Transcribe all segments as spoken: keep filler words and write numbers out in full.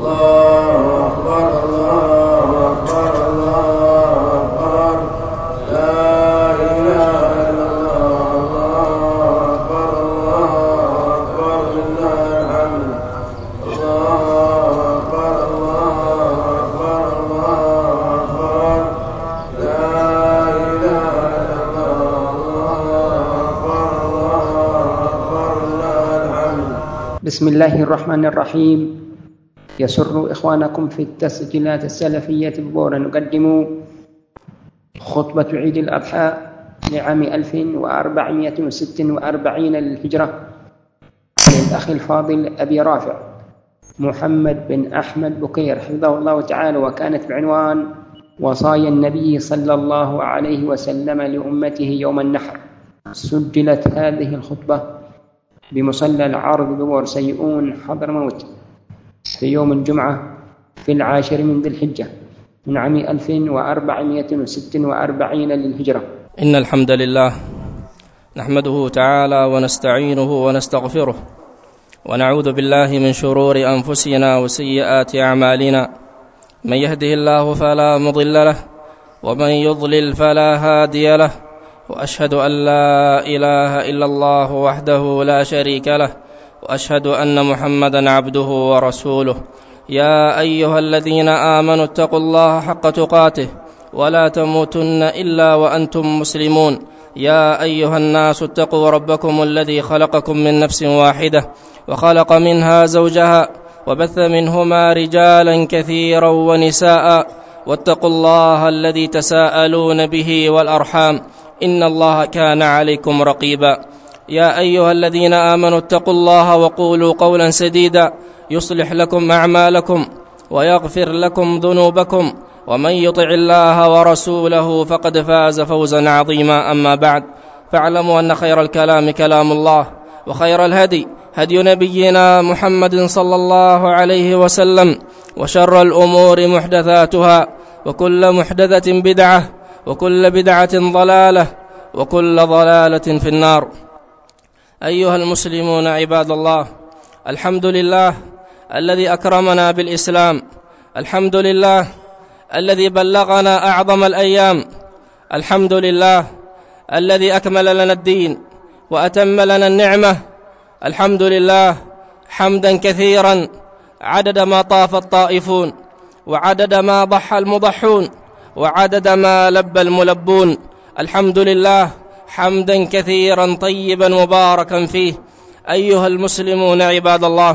بسم الله الرحمن الرحيم. يسر إخوانكم في التسجيلات السلفية ببورا نقدم خطبة عيد الأضحى لعام ألف وأربعمائة وستة وأربعين للهجرة للأخ الفاضل أبي رافع محمد بن أحمد بكير حفظه الله تعالى، وكانت بعنوان وصايا النبي صلى الله عليه وسلم لأمته يوم النحر. سجلت هذه الخطبة بمصلى العارض ببور سيئون حضرموت في يوم الجمعة في العاشر من ذي الحجة من عام ألف وأربعمائة وستة وأربعين للهجرة. إن الحمد لله نحمده تعالى ونستعينه ونستغفره ونعوذ بالله من شرور أنفسنا وسيئات أعمالنا، من يهده الله فلا مضل له ومن يضلل فلا هادي له، وأشهد أن لا إله إلا الله وحده لا شريك له، وأشهد أن محمدا عبده ورسوله. يا أيها الذين آمنوا اتقوا الله حق تقاته ولا تموتن إلا وأنتم مسلمون. يا أيها الناس اتقوا ربكم الذي خلقكم من نفس واحدة وخلق منها زوجها وبث منهما رجالا كثيرا ونساء، واتقوا الله الذي تساءلون به والأرحام إن الله كان عليكم رقيبا. يا أيها الذين آمنوا اتقوا الله وقولوا قولا سديدا يصلح لكم أعمالكم ويغفر لكم ذنوبكم، ومن يطع الله ورسوله فقد فاز فوزا عظيما. أما بعد، فاعلموا أن خير الكلام كلام الله، وخير الهدي هدي نبينا محمد صلى الله عليه وسلم، وشر الأمور محدثاتها، وكل محدثة بدعة، وكل بدعة ضلالة، وكل ضلالة في النار. أيها المسلمون عباد الله، الحمد لله الذي أكرمنا بالإسلام، الحمد لله الذي بلغنا أعظم الأيام، الحمد لله الذي أكمل لنا الدين وأتم لنا النعمة، الحمد لله حمدا كثيرا عدد ما طاف الطائفون، وعدد ما ضحى المضحون، وعدد ما لبى الملبون. الحمد لله حمدا كثيرا طيبا مباركا فيه. أيها المسلمون عباد الله،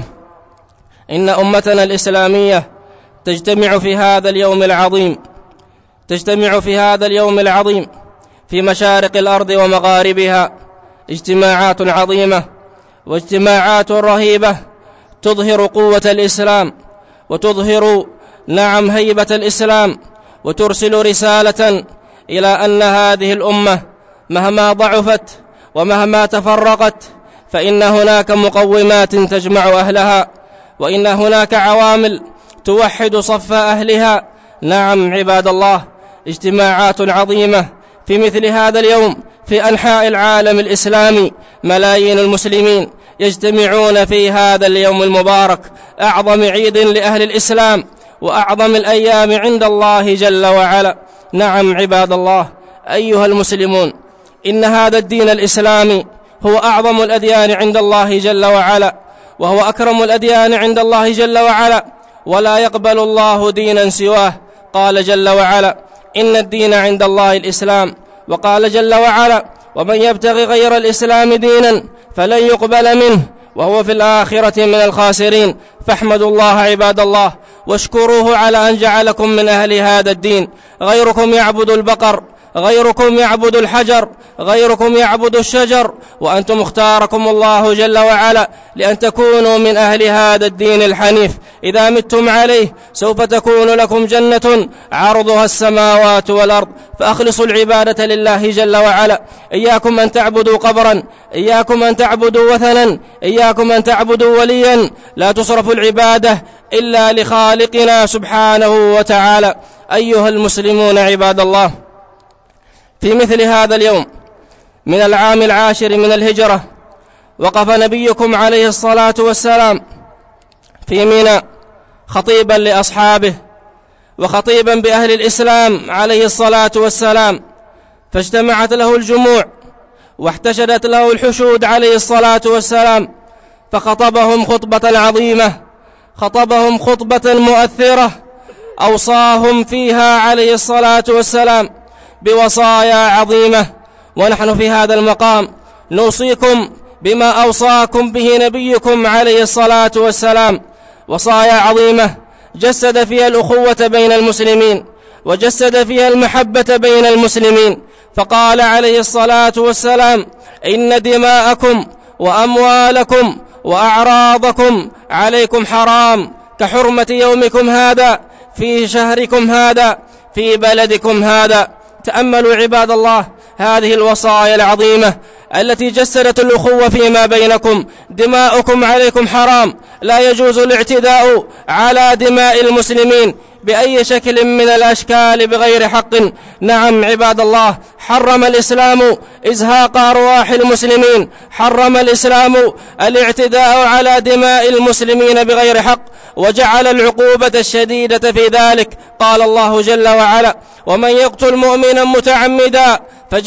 إن أمتنا الإسلامية تجتمع في هذا اليوم العظيم تجتمع في هذا اليوم العظيم في مشارق الأرض ومغاربها اجتماعات عظيمة واجتماعات رهيبة تظهر قوة الإسلام، وتظهر نعم هيبة الإسلام، وترسل رسالة إلى أن هذه الأمة مهما ضعفت ومهما تفرقت فإن هناك مقومات تجمع أهلها، وإن هناك عوامل توحد صف أهلها. نعم عباد الله، اجتماعات عظيمة في مثل هذا اليوم في أنحاء العالم الإسلامي، ملايين المسلمين يجتمعون في هذا اليوم المبارك، أعظم عيد لأهل الإسلام وأعظم الأيام عند الله جل وعلا. نعم عباد الله، أيها المسلمون، إن هذا الدين الإسلامي هو أعظم الأديان عند الله جل وعلا، وهو أكرم الأديان عند الله جل وعلا، ولا يقبل الله دينا سواه. قال جل وعلا: إن الدين عند الله الإسلام. وقال جل وعلا: ومن يبتغي غير الإسلام دينا فلن يقبل منه وهو في الآخرة من الخاسرين. فاحمدوا الله عباد الله واشكروه على أن جعلكم من أهل هذا الدين. غيركم يعبد البقر، غيركم يعبد الحجر، غيركم يعبد الشجر، وأنتم اختاركم الله جل وعلا لأن تكونوا من أهل هذا الدين الحنيف. إذا متم عليه سوف تكون لكم جنة عرضها السماوات والأرض، فأخلصوا العبادة لله جل وعلا. إياكم أن تعبدوا قبرا، إياكم أن تعبدوا وثنا، إياكم أن تعبدوا وليا. لا تصرف العبادة إلا لخالقنا سبحانه وتعالى. أيها المسلمون عباد الله، في مثل هذا اليوم من العام العاشر من الهجرة وقف نبيكم عليه الصلاة والسلام في منى خطيبا لأصحابه وخطيبا بأهل الإسلام عليه الصلاة والسلام، فاجتمعت له الجموع واحتشدت له الحشود عليه الصلاة والسلام، فخطبهم خطبة عظيمة، خطبهم خطبة مؤثرة أوصاهم فيها عليه الصلاة والسلام بوصايا عظيمة. ونحن في هذا المقام نوصيكم بما أوصاكم به نبيكم عليه الصلاة والسلام، وصايا عظيمة جسد فيها الأخوة بين المسلمين وجسد فيها المحبة بين المسلمين، فقال عليه الصلاة والسلام: إن دماءكم وأموالكم وأعراضكم عليكم حرام كحرمة يومكم هذا في شهركم هذا في بلدكم هذا. تأملوا عباد الله هذه الوصايا العظيمة التي جسدت الأخوة فيما بينكم. دماؤكم عليكم حرام، لا يجوز الاعتداء على دماء المسلمين بأي شكل من الأشكال بغير حق. نعم عباد الله، حرم الإسلام إزهاق أرواح المسلمين، حرم الإسلام الاعتداء على دماء المسلمين بغير حق، وجعل العقوبة الشديدة في ذلك. قال الله جل وعلا: ومن يقتل مؤمنا متعمدا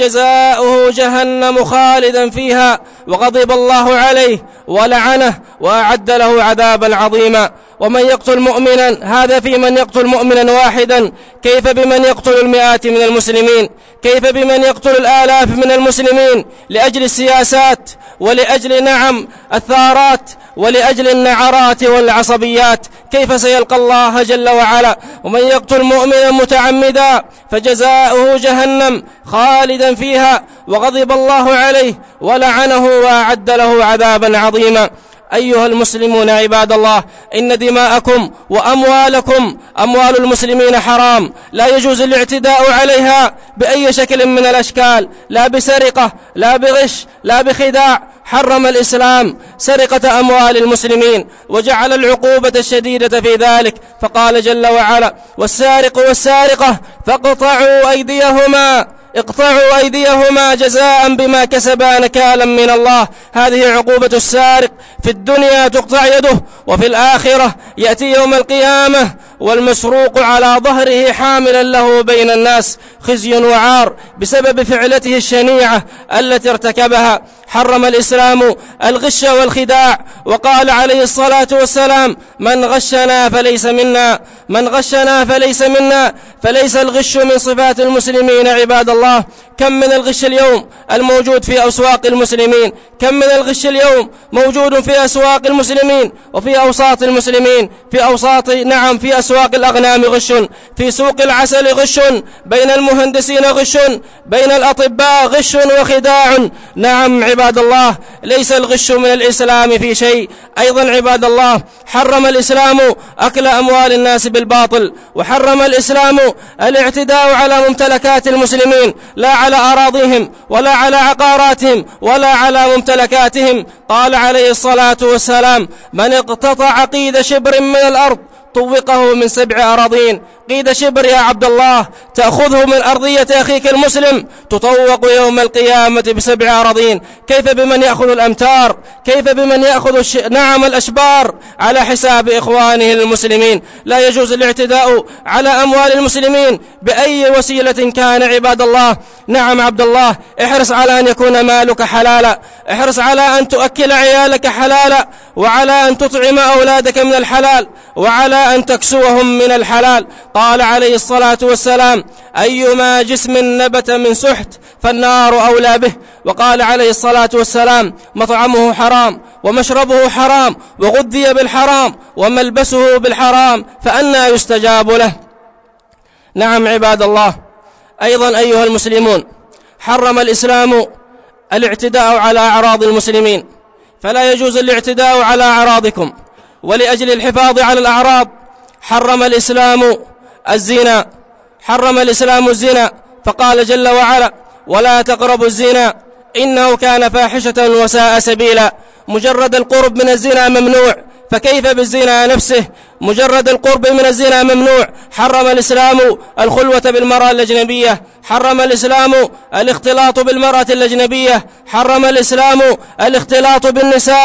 فجزاؤه جهنم خالدا فيها وغضب الله عليه ولعنه وأعد له عذابا عظيما. ومن يقتل مؤمنا، هذا في من يقتل مؤمنا واحدا، كيف بمن يقتل المئات من المسلمين؟ كيف بمن يقتل الآلاف من المسلمين لأجل السياسات ولأجل نعم الثارات ولأجل النعرات والعصبيات؟ كيف سيلقى الله جل وعلا؟ ومن يقتل مؤمنا متعمدا فجزاؤه جهنم خالدا فيها وغضب الله عليه ولعنه وأعد له عذابا عظيما. أيها المسلمون عباد الله، إن دماءكم وأموالكم أموال المسلمين حرام، لا يجوز الاعتداء عليها بأي شكل من الأشكال، لا بسرقة لا بغش لا بخداع. حرم الإسلام سرقة أموال المسلمين وجعل العقوبة الشديدة في ذلك، فقال جل وعلا: والسارق والسارقة فاقطعوا أيديهما اقطعوا أيديهما جزاء بما كسبا نكالا من الله. هذه عقوبة السارق، في الدنيا تقطع يده، وفي الآخرة يأتي يوم القيامة والمسروق على ظهره حاملا له بين الناس خزي وعار بسبب فعلته الشنيعة التي ارتكبها. حرم الإسلام الغش والخداع، وقال عليه الصلاة والسلام: من غشنا فليس منا، من غشنا فليس منا. فليس الغش من صفات المسلمين عباد الله. كم من الغش اليوم الموجود في أسواق المسلمين، كم من الغش اليوم موجود في أسواق المسلمين وفي أوساط المسلمين، في أوساط نعم في أسواق الأغنام غش، في سوق العسل غش، بين المهندسين غش، بين الأطباء غش وخداع. نعم عباد الله، ليس الغش من الإسلام في شيء. أيضا عباد الله، حرم الإسلام أكل أموال الناس بالباطل، وحرم الإسلام الاعتداء على ممتلكات المسلمين، لا على أراضيهم ولا على عقاراتهم ولا على ممتلكاتهم. قال عليه الصلاة والسلام: من اقتطع قيد شبر من الأرض طوقه من سبع أراضين. قيد شبر يا عبد الله تأخذه من أرضية أخيك المسلم تطوق يوم القيامة بسبع أراضين. كيف بمن يأخذ الأمتار؟ كيف بمن يأخذ الش... نعم الأشبار على حساب إخوانه المسلمين؟ لا يجوز الاعتداء على أموال المسلمين بأي وسيلة كان عباد الله. نعم عبد الله، احرص على أن يكون مالك حلالا، احرص على أن تؤكل عيالك حلالا، وعلى أن تطعم أولادك من الحلال، وعلى أن تكسوهم من الحلال. قال عليه الصلاة والسلام: أيما جسم نبت من سحت فالنار أولى به. وقال عليه الصلاة والسلام: مطعمه حرام ومشربه حرام وغذي بالحرام وملبسه بالحرام فأنى يستجاب له. نعم عباد الله، أيضا أيها المسلمون، حرم الإسلام الاعتداء على أعراض المسلمين، فلا يجوز الاعتداء على أعراضكم. ولأجل الحفاظ على الأعراض حرم الإسلام الزنا، حرم الإسلام الزنا، فقال جل وعلا: ولا تقربوا الزنا إنه كان فاحشة وساء سبيلا. مجرد القرب من الزنا ممنوع، فكيف بالزنا نفسه؟ مجرد القرب من الزنا ممنوع. حرم الإسلام الخلوة بالمرأة الأجنبية، حرم الإسلام الاختلاط بالمرأة الأجنبية، حرم الإسلام الاختلاط بالنساء.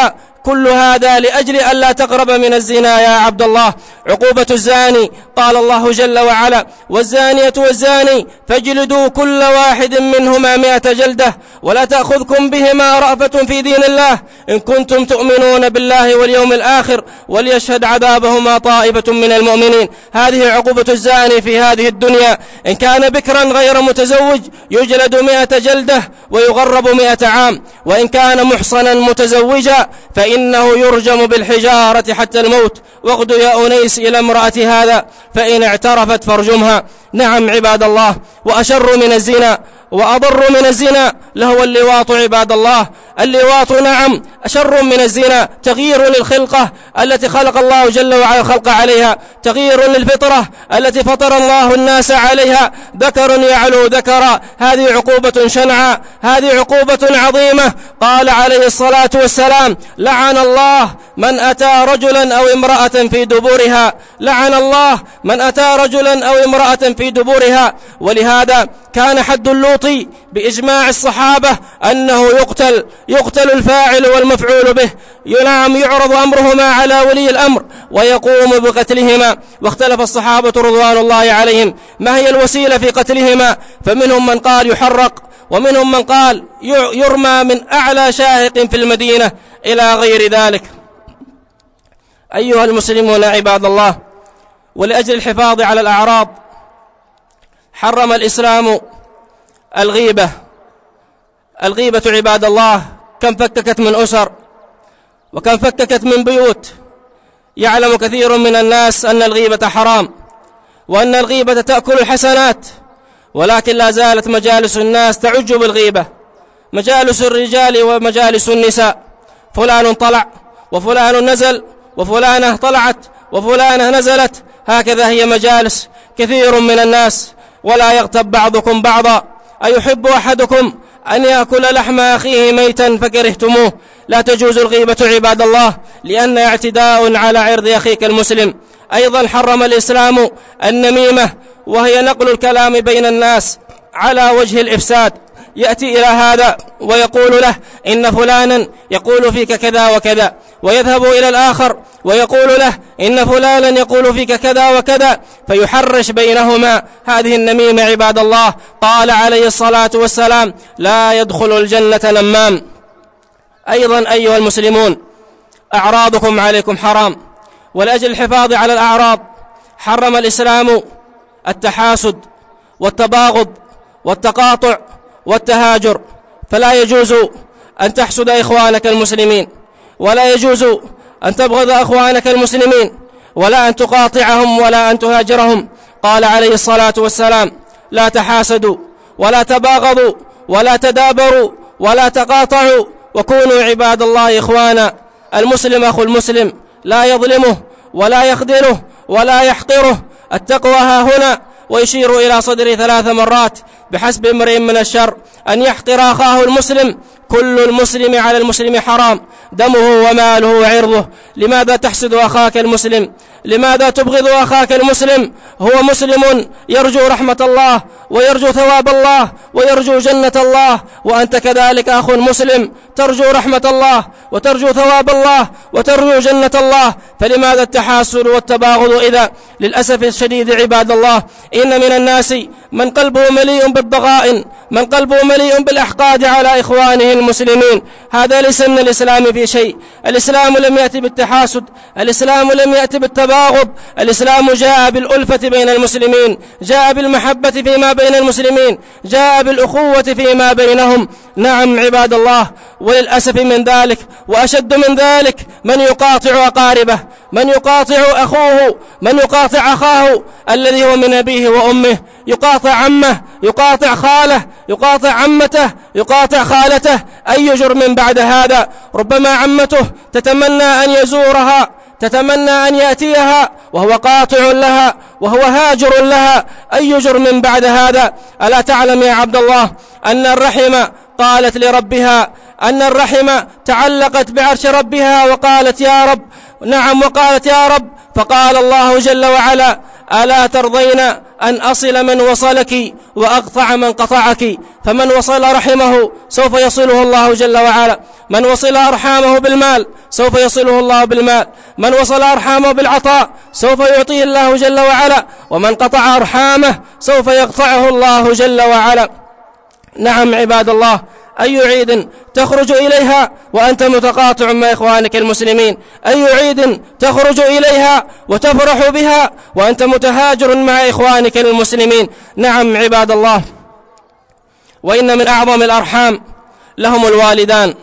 كل هذا لأجل ألا تقرب من الزنا يا عبد الله. عقوبة الزاني قال الله جل وعلا: والزانية والزاني فاجلدوا كل واحد منهما مئة جلدة ولا تأخذكم بهما رأفة في دين الله إن كنتم تؤمنون بالله واليوم الآخر وليشهد عذابهما طائفة من المؤمنين. هذه عقوبة الزاني في هذه الدنيا. إن كان بكرا غير متزوج يجلد مئة جلدة ويغرب مئة عام، وإن كان محصنا متزوجا فإنه يرجم بالحجارة حتى الموت. واغد يا أنيس إلى امرأة هذا فإن اعترفت فارجمها. نعم عباد الله، وأشر من الزنا وأضر من الزنا لهو اللواط عباد الله. اللواط نعم أشر من الزنا، تغيير للخلقة التي خلق الله جل وعلا الخلق عليها، تغيير للفطرة التي فطر الله الناس عليها، ذكر يعلو ذكرا. هذه عقوبة شنعاء، هذه عقوبة عظيمة. قال عليه الصلاة والسلام: لعن الله من أتى رجلا أو امرأة في دبورها، لعن الله من أتى رجلا أو امرأة في دبورها. ولهذا كان حد اللوط بإجماع الصحابة أنه يقتل يقتل الفاعل والمفعول به. ينام يعرض أمرهما على ولي الأمر ويقوم بقتلهما. واختلف الصحابة رضوان الله عليهم ما هي الوسيلة في قتلهما، فمنهم من قال يحرق، ومنهم من قال يرمى من أعلى شاهق في المدينة إلى غير ذلك. أيها المسلمون عباد الله، ولأجل الحفاظ على الأعراض حرم الإسلام الغيبة. الغيبة عباد الله كم فككت من أسر وكم فككت من بيوت. يعلم كثير من الناس أن الغيبة حرام وأن الغيبة تأكل الحسنات، ولكن لا زالت مجالس الناس تعج بالغيبة، مجالس الرجال ومجالس النساء. فلان طلع وفلان نزل وفلانة طلعت وفلانة نزلت، هكذا هي مجالس كثير من الناس. ولا يغتب بعضكم بعضا، أيحب أحدكم أن يأكل لحم أخيه ميتا فكرهتموه. لا تجوز الغيبة عباد الله، لأن اعتداء على عرض أخيك المسلم. أيضا حرم الإسلام النميمة، وهي نقل الكلام بين الناس على وجه الإفساد. يأتي إلى هذا ويقول له إن فلانا يقول فيك كذا وكذا، ويذهب إلى الآخر ويقول له إن فلانا يقول فيك كذا وكذا، فيحرش بينهما. هذه النميمة عباد الله. قال عليه الصلاة والسلام: لا يدخل الجنة نمام. أيضا أيها المسلمون، أعراضكم عليكم حرام. ولأجل الحفاظ على الأعراض حرم الإسلام التحاسد والتباغض والتقاطع والتهاجر. فلا يجوز أن تحسد إخوانك المسلمين، ولا يجوز أن تبغض أخوانك المسلمين، ولا أن تقاطعهم ولا أن تهاجرهم. قال عليه الصلاة والسلام: لا تحاسدوا ولا تباغضوا ولا تدابروا ولا تقاطعوا، وكونوا عباد الله إخوانا. المسلم أخو المسلم لا يظلمه ولا يخذله ولا يحقره. التقوى ها هنا. ويشير إلى صدره ثلاث مرات: بحسب امرئ من الشر أن يحقر أخاه المسلم، كل المسلم على المسلم حرام، دمه وماله وعرضه. لماذا تحسد أخاك المسلم؟ لماذا تبغض أخاك المسلم؟ هو مسلم يرجو رحمة الله ويرجو ثواب الله ويرجو جنة الله، وأنت كذلك أخ مسلم ترجو رحمة الله وترجو ثواب الله وترجو جنة الله. فلماذا التحاسد والتباغض إذا؟ للأسف الشديد عباد الله، إن من الناس من قلبه مليء بالضغائن، من قلبه مليء بالأحقاد على إخوانه المسلمين. هذا ليس من الإسلام في شيء. الإسلام لم يأتي بالتحاسد، الإسلام لم يأتي بالتباغض. الإسلام جاء بالألفة بين المسلمين، جاء بالمحبة فيما بين المسلمين، جاء بالأخوة فيما بينهم. نعم عباد الله، وللأسف من ذلك وأشد من ذلك من يقاطع أقاربه، من يقاطع أخوه، من يقاطع أخاه الذي هو من أبيه وأمه، يقاطع عمه، يقاطع خاله، يقاطع عمته، يقاطع خالته. أي جرم بعد هذا؟ ربما عمته تتمنى أن يزورها، تتمنى أن يأتيها وهو قاطع لها وهو هاجر لها. أي جرم بعد هذا؟ ألا تعلم يا عبد الله أن الرحم قالت لربها، أن الرحم تعلقت بعرش ربها وقالت يا رب، نعم وقالت يا رب، فقال الله جل وعلا: ألا ترضين أن أصل من وصلك وأقطع من قطعك؟ فمن وصل رحمه سوف يصله الله جل وعلا، من وصل أرحامه بالمال سوف يصله الله بالمال، من وصل أرحامه بالعطاء سوف يعطيه الله جل وعلا، ومن قطع أرحامه سوف يقطعه الله جل وعلا. نعم عباد الله، أي عيد تخرج إليها وأنت متقاطع مع إخوانك المسلمين؟ أي عيد تخرج إليها وتفرح بها وأنت متهاجر مع إخوانك المسلمين؟ نعم عباد الله، وإن من أعظم الأرحام لهم الوالدان،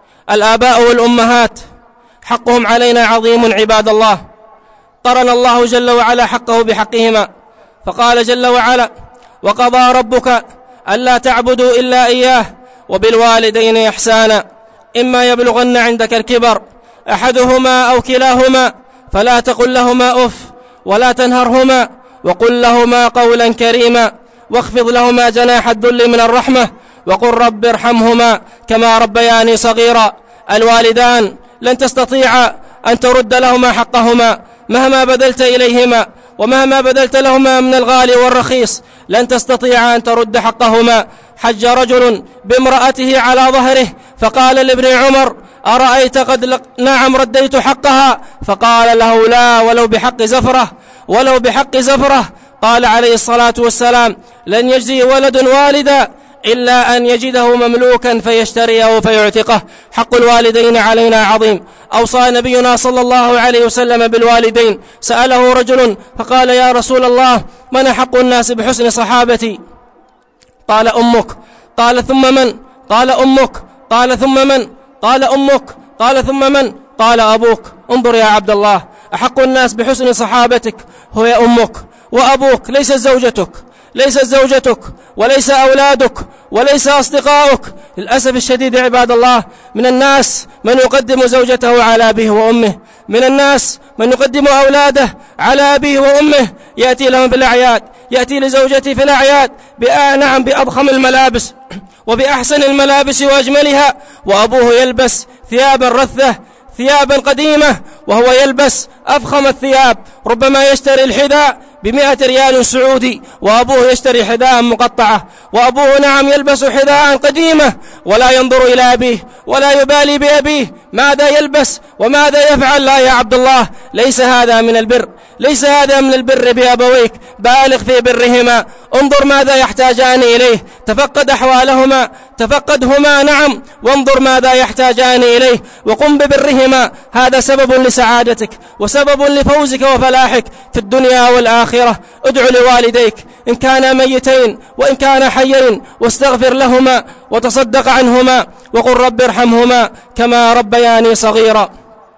الآباء والأمهات، حقهم علينا عظيم عباد الله. قرن الله جل وعلا حقه بحقهما، فقال جل وعلا: وقضى ربك ألا تعبدوا إلا إياه وبالوالدين إحسانا إما يبلغن عندك الكبر أحدهما أو كلاهما فلا تقل لهما أف ولا تنهرهما وقل لهما قولا كريما واخفض لهما جناح الذل من الرحمة وقل رب ارحمهما كما ربياني صغيرا. الوالدان لن تستطيع أن ترد لهما حقهما مهما بذلت إليهما، ومهما بذلت لهما من الغالي والرخيص لن تستطيع أن ترد حقهما. حج رجل بامرأته على ظهره فقال لابن عمر: أرأيت قد لق... نعم رديت حقها؟ فقال له: لا، ولو بحق زفرة، ولو بحق زفرة. قال عليه الصلاة والسلام: لن يجزي ولد والدا إلا أن يجده مملوكا فيشتريه فيعتقه. حق الوالدين علينا عظيم. أوصى نبينا صلى الله عليه وسلم بالوالدين. سأله رجل فقال: يا رسول الله، من حق الناس بحسن صحابتي؟ قال: أمك. قال: ثم من؟ قال: أمك. قال: ثم من؟ قال: أمك. قال: ثم من؟ قال: أبوك. انظر يا عبد الله، أحق الناس بحسن صحابتك هو أمك وأبوك، ليس زوجتك، ليس زوجتك وليس أولادك وليس أصدقائك. للأسف الشديد عباد الله، من الناس من يقدم زوجته على أبيه وأمه، من الناس من يقدم أولاده على أبيه وأمه. يأتي لهم في الأعياد، يأتي لزوجته في الأعياد نعم بأضخم الملابس وبأحسن الملابس وأجملها، وأبوه يلبس ثيابا رثة، ثيابا قديمة، وهو يلبس أفخم الثياب. ربما يشتري الحذاء بمئة ريال سعودي وأبوه يشتري حذاء مقطعة، وأبوه نعم يلبس حذاء قديمة ولا ينظر إلى أبيه ولا يبالي بأبيه ماذا يلبس وماذا يفعل. لا يا عبد الله، ليس هذا من البر، ليس هذا من البر بأبويك. بالغ في برهما، انظر ماذا يحتاجان إليه، تفقد أحوالهما، تفقدهما نعم، وانظر ماذا يحتاجان إليه وقم ببرهما. هذا سبب لسعادتك وسبب لفوزك وفلاحك في الدنيا والآخرة. ادع لوالديك إن كانا ميتين وإن كانا حيين واستغفر لهما وتصدق عنهما وقل رب ارحمهما كما ربياني صغيرا.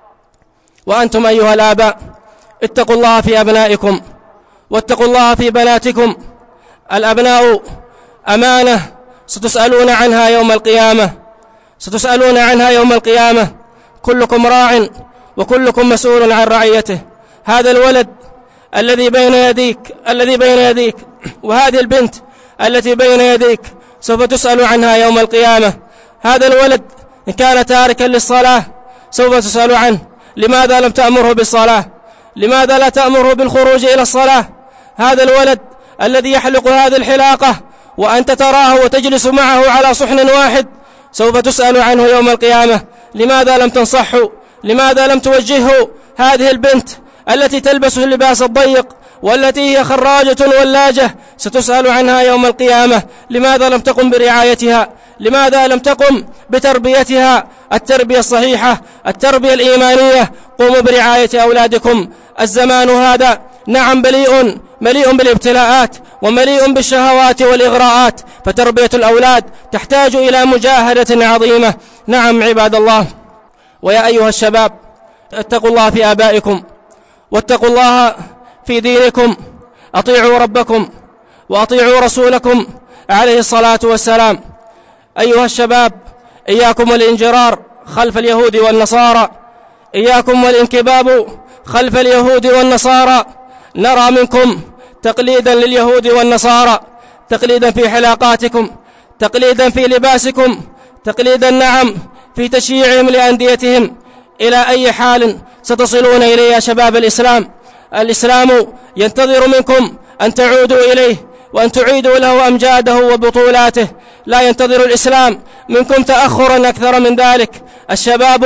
وأنتم أيها الآباء، اتقوا الله في أبنائكم واتقوا الله في بناتكم. الأبناء أمانة ستسألون عنها يوم القيامة، ستسألون عنها يوم القيامة. كلكم راع وكلكم مسؤول عن رعيته. هذا الولد الذي بين يديك الذي بين يديك وهذه البنت التي بين يديك سوف تسأل عنها يوم القيامة. هذا الولد إن كان تاركا للصلاة سوف تسأل عنه. لماذا لم تأمره بالصلاة؟ لماذا لا تأمره بالخروج إلى الصلاة؟ هذا الولد الذي يحلق هذه الحلاقة وأنت تراه وتجلس معه على صحن واحد سوف تسأل عنه يوم القيامة. لماذا لم تنصحه؟ لماذا لم توجهه؟ هذه البنت التي تلبس اللباس الضيق والتي هي خراجة ولاجة ستسأل عنها يوم القيامة. لماذا لم تقم برعايتها؟ لماذا لم تقم بتربيتها التربية الصحيحة، التربية الإيمانية؟ قوموا برعاية أولادكم. الزمان هذا نعم مليء مليء بالابتلاءات ومليء بالشهوات والإغراءات، فتربية الأولاد تحتاج إلى مجاهدة عظيمة. نعم عباد الله، ويا أيها الشباب، اتقوا الله في آبائكم واتقوا الله في دينكم. أطيعوا ربكم وأطيعوا رسولكم عليه الصلاة والسلام. أيها الشباب، إياكم والانجرار خلف اليهود والنصارى، إياكم والانكباب خلف اليهود والنصارى. نرى منكم تقليدا لليهود والنصارى، تقليدا في حلاقاتكم، تقليدا في لباسكم، تقليدا نعم في تشييعهم لأنديتهم. إلى أي حال ستصلون إليه يا شباب الإسلام؟ الإسلام ينتظر منكم أن تعودوا إليه وأن تعيدوا له أمجاده وبطولاته. لا ينتظر الإسلام منكم تأخرا أكثر من ذلك. الشباب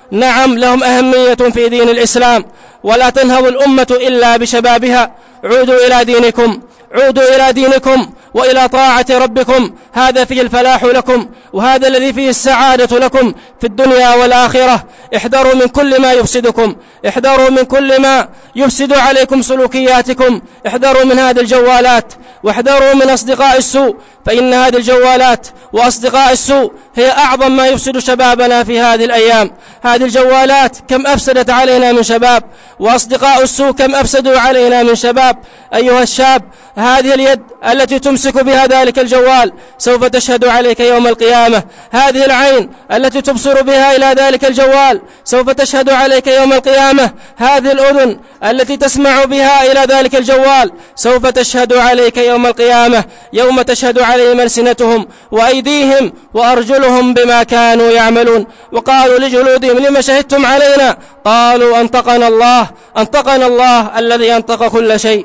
نعم لهم أهمية في دين الإسلام، ولا تنهض الأمة إلا بشبابها. عودوا إلى دينكم، عودوا إلى دينكم وإلى طاعة ربكم، هذا فيه الفلاح لكم، وهذا الذي فيه السعادة لكم في الدنيا والآخرة. احذروا من كل ما يفسدكم، احذروا من كل ما يفسد عليكم سلوكياتكم، احذروا من هذه الجوالات، واحذروا من أصدقاء السوء، فإن هذه الجوالات وأصدقاء السوء هي أعظم ما يفسد شبابنا في هذه الأيام. هذه الجوالات كم أفسدت علينا من شباب، وأصدقاء السوء كم أفسدوا علينا من شباب. أيها الشاب، هذه اليد التي تمسك بها ذلك الجوال سوف تشهد عليك يوم القيامة. هذه العين التي تبصر بها إلى ذلك الجوال سوف تشهد عليك يوم القيامة. هذه الأذن التي تسمع بها إلى ذلك الجوال سوف تشهد عليك يوم القيامة، يوم تشهد عليهم ألسنتهم وأيديهم وأرجلهم بما كانوا يعملون. وقالوا لجلودهم لما شهدتم علينا؟ قالوا أنطقنا الله، أنطقنا الله الذي أنطق كل شيء.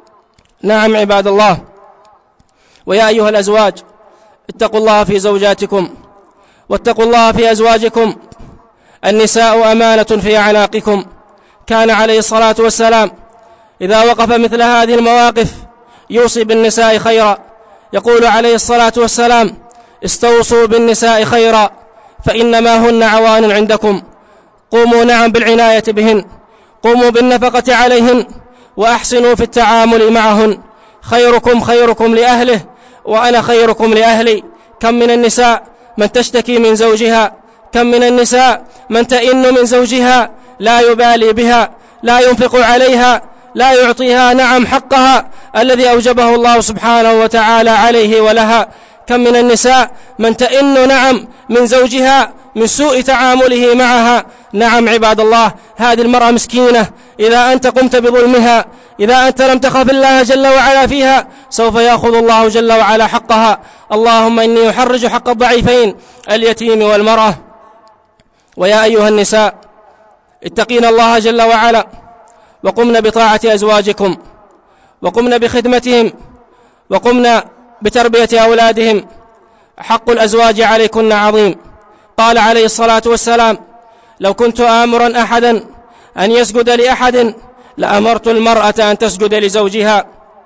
نعم عباد الله، ويا أيها الأزواج اتقوا الله في زوجاتكم، واتقوا الله في أزواجكم. النساء أمانة في أعناقكم. كان عليه الصلاة والسلام إذا وقف مثل هذه المواقف يوصي بالنساء خيرا، يقول عليه الصلاة والسلام: استوصوا بالنساء خيرا فإنما هن عوان عندكم. قوموا نعم بالعناية بهن، قوموا بالنفقة عليهن، وأحسنوا في التعامل معهن. خيركم خيركم لأهله وأنا خيركم لأهلي. كم من النساء من تشتكي من زوجها، كم من النساء من تئن من زوجها، لا يبالي بها، لا ينفق عليها، لا يعطيها نعم حقها الذي أوجبه الله سبحانه وتعالى عليه ولها. كم من النساء من تئن نعم من زوجها من سوء تعامله معها. نعم عباد الله، هذه المرأة مسكينة، إذا أنت قمت بظلمها، إذا أنت لم تخف الله جل وعلا فيها، سوف يأخذ الله جل وعلا حقها. اللهم إني أحرج حق الضعيفين اليتيم والمرأة. ويا أيها النساء اتقين الله جل وعلا، وقمنا بطاعة أزواجكم، وقمنا بخدمتهم، وقمنا بتربية أولادهم. حق الأزواج عليكن عظيم. قال عليه الصلاة والسلام: لو كنت آمرا أحدا أن يسجد لأحد لأمرت المرأة أن تسجد لزوجها.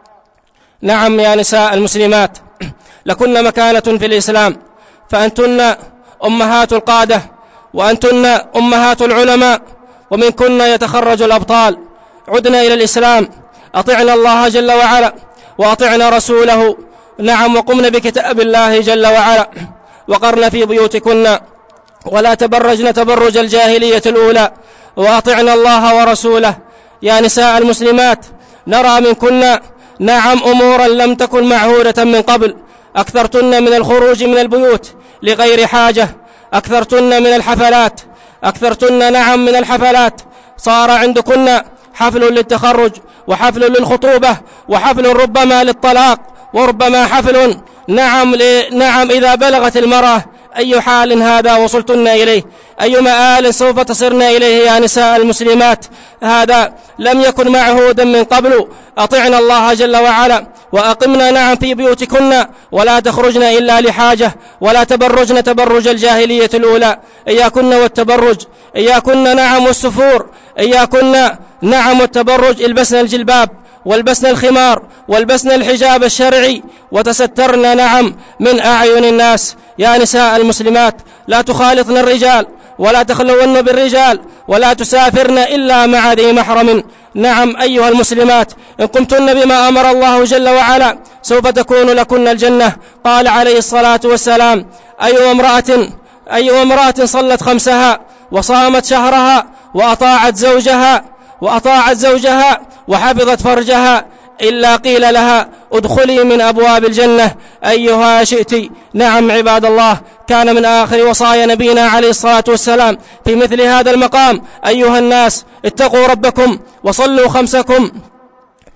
نعم يا نساء المسلمات، لكن مكانة في الإسلام، فأنتن أمهات القادة، وأنتن أمهات العلماء، ومنكن يتخرج الأبطال. عدنا إلى الإسلام، أطعنا الله جل وعلا وأطعنا رسوله. نعم، وقمنا بكتاب الله جل وعلا، وقرن في بيوتكن ولا تبرجن تبرج الجاهلية الأولى، وأطعنا الله ورسوله. يا نساء المسلمات، نرى منكن نعم أمورا لم تكن معهودة من قبل. أكثرتن من الخروج من البيوت لغير حاجة، أكثرتن من الحفلات، أكثرتن نعم من الحفلات. صار عندكن حفل للتخرج، وحفل للخطوبة، وحفل ربما للطلاق، وربما حفل نعم نعم إذا بلغت المرأة. أي حال هذا وصلتن إليه؟ أي مآل سوف تصرن إليه يا نساء المسلمات؟ هذا لم يكن معهودا من قبل. أطعنا الله جل وعلا، وأقمنا نعم في بيوتكن، ولا تخرجن إلا لحاجة، ولا تبرجن تبرج الجاهلية الأولى. إياكن والتبرج، إياكن نعم والسفور، إياكن نعم والتبرج. البسنا الجلباب، والبسنا الخمار، والبسنا الحجاب الشرعي، وتسترنا نعم من أعين الناس. يا نساء المسلمات، لا تخالطن الرجال، ولا تخلون بالرجال، ولا تسافرن إلا مع ذي محرم. نعم أيها المسلمات، إن قمتن بما أمر الله جل وعلا سوف تكون لكن الجنة. قال عليه الصلاة والسلام: أي امرأة أي امرأة صلت خمسها وصامت شهرها وأطاعت زوجها وأطاعت زوجها وحفظت فرجها إلا قيل لها ادخلي من أبواب الجنة أيها شئت. نعم عباد الله، كان من آخر وصايا نبينا عليه الصلاة والسلام في مثل هذا المقام: أيها الناس اتقوا ربكم وصلوا خمسكم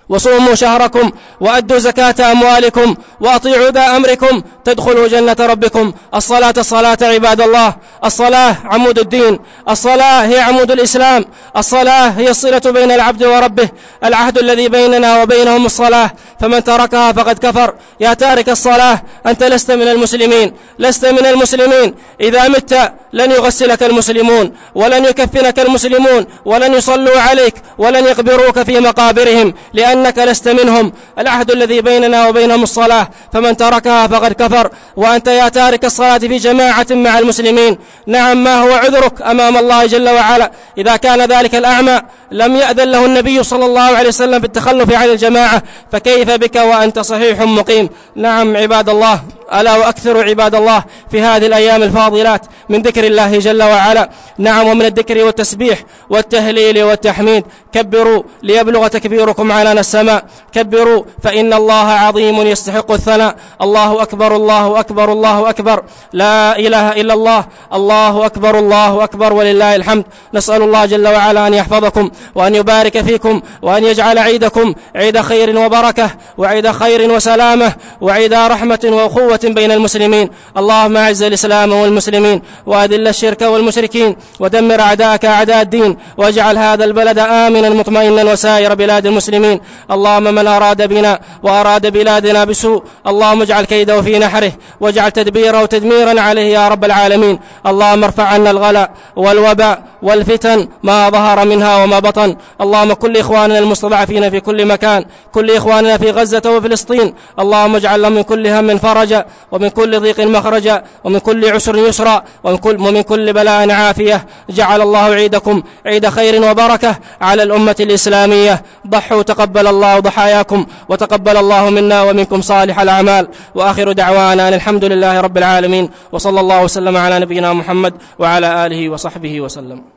وصوموا شهركم وأدوا زكاة أموالكم وأطيعوا ذا أمركم تدخلوا جنة ربكم. الصلاة الصلاة عباد الله. الصلاة عمود الدين، الصلاة هي عمود الإسلام، الصلاة هي الصلة بين العبد وربه، العهد الذي بيننا وبينهم الصلاة، فمن تركها فقد كفر. يا تارك الصلاة أنت لست من المسلمين، لست من المسلمين. إذا مت لن يغسلك المسلمون ولن يكفنك المسلمون ولن يصلوا عليك ولن يقبروك في مقابرهم، لأنك لست منهم. العهد الذي بيننا وبينهم الصلاة، فمن تركها فقد كفر. وأنت يا تارك الصلاة في جماعة مع المسلمين، نعم ما هو عذرك أمام الله جل وعلا؟ إذا كان ذلك الأعمى لم يأذن له النبي صلى الله عليه وسلم بالتخلف عن الجماعة، فكيف بك وأنت صحيح مقيم؟ نعم عباد الله، ألا وأكثروا عباد الله في هذه الأيام الفاضلات من ذكر الله جل وعلا، نعم، ومن الذكر والتسبيح والتهليل والتحميد. كبروا ليبلغ تكبيركم على السماء، كبروا فإن الله عظيم يستحق الثناء. الله أكبر الله أكبر الله أكبر، لا إله إلا الله، الله أكبر الله أكبر ولله الحمد. نسأل الله جل وعلا أن يحفظكم وأن يبارك فيكم وأن يجعل عيدكم عيد خير وبركة وعيد خير وسلامة وعيد رحمة وأخوة بين المسلمين. اللهم أعز الإسلام والمسلمين وأذل الشرك والمشركين ودمر أعداءك أعداء الدين، واجعل هذا البلد آمنا مطمئنا وسائر بلاد المسلمين. اللهم من أراد بنا وأراد بلادنا بسوء اللهم اجعل كيده في نحره واجعل تدبيره تدميرا عليه يا رب العالمين. اللهم ارفع عنا الغلاء والوباء والفتن ما ظهر منها وما بطن. اللهم كل إخواننا المستضعفين في كل مكان، كل إخواننا في غزة وفلسطين، اللهم اجعل لهم من كل هم فرجا ومن كل ضيق مخرجا ومن كل عسر يسرا ومن كل, ومن كل بلاء عافية. جعل الله عيدكم عيد خير وبركة على الأمة الإسلامية. ضحوا تقبل الله ضحاياكم وتقبل الله منا ومنكم صالح الأعمال. وآخر دعوانا أن الحمد لله رب العالمين، وصلى الله وسلم على نبينا محمد وعلى آله وصحبه وسلم.